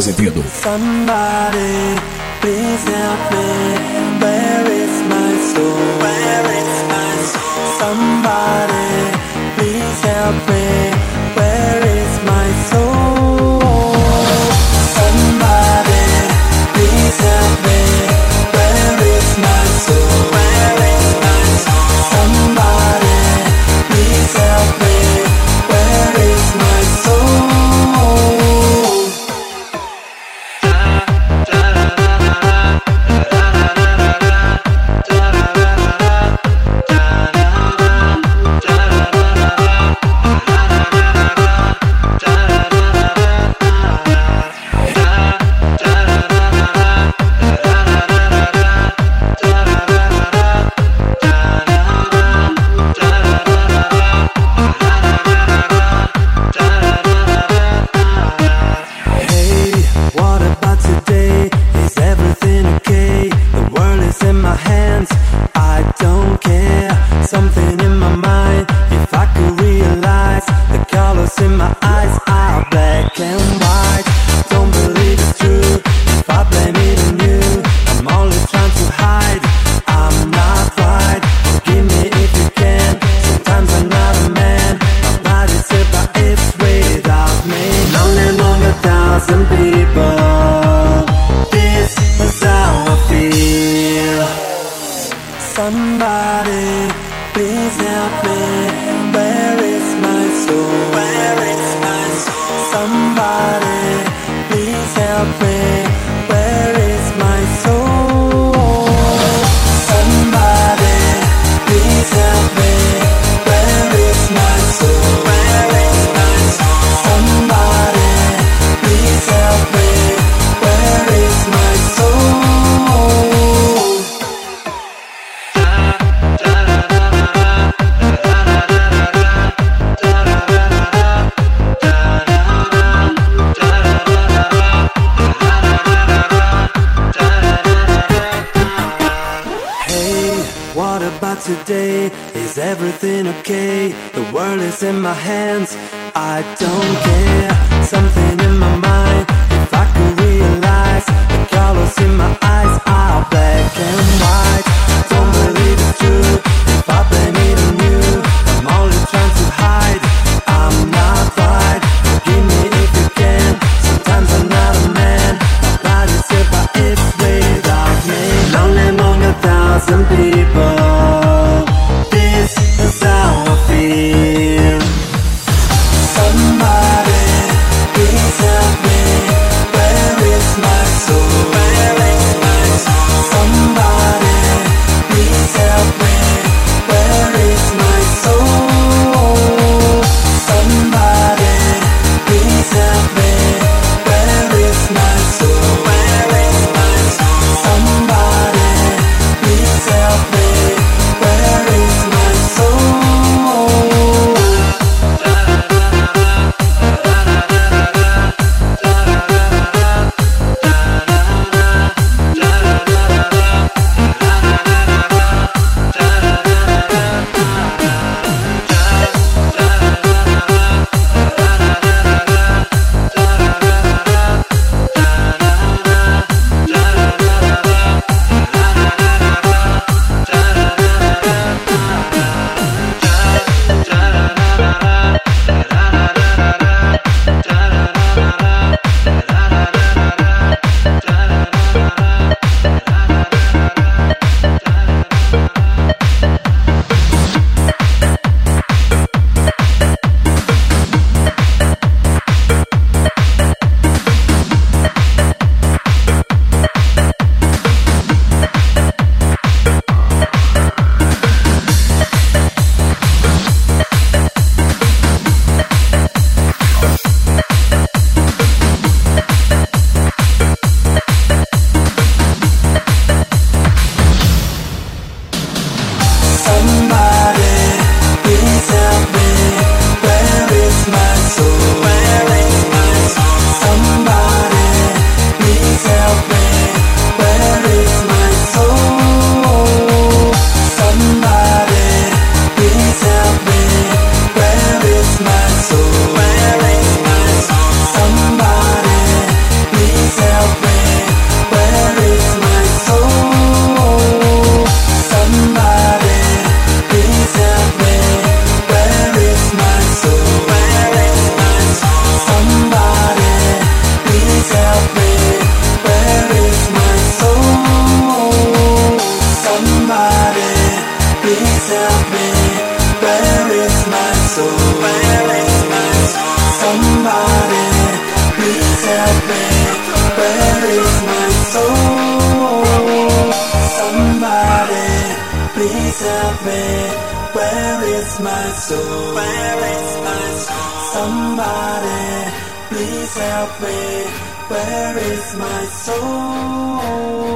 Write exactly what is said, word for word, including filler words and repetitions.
Azevedo. Somebody, please help me. Where is my soul? Where is my soul? Somebody, please help me. Where is my soul? Somebody, please help me. Where is my soul? Where is my soul? Somebody, please help me. Where is my soul? Somebody, please help me. Where is my soul? Where is my soul? Somebody, please help me. Where is my soul? Somebody, please help me. Where is my soul? Where is my soul? Somebody, please help me. Where is my soul? What about today? Is everything okay? The world is in my hands, I don't care. Something in my mind, if I could realize the colors in my eyes are black and white. Don't believe it's true, if I blame it on you, I'm only trying to hide, I'm not right. Forgive me if you can, sometimes I'm not a man. My body's set by its without me. Lonely among a thousand people, this is how I feel. Somebody, please help me. my soul? Where is my soul? Somebody, please help me. Where is my soul?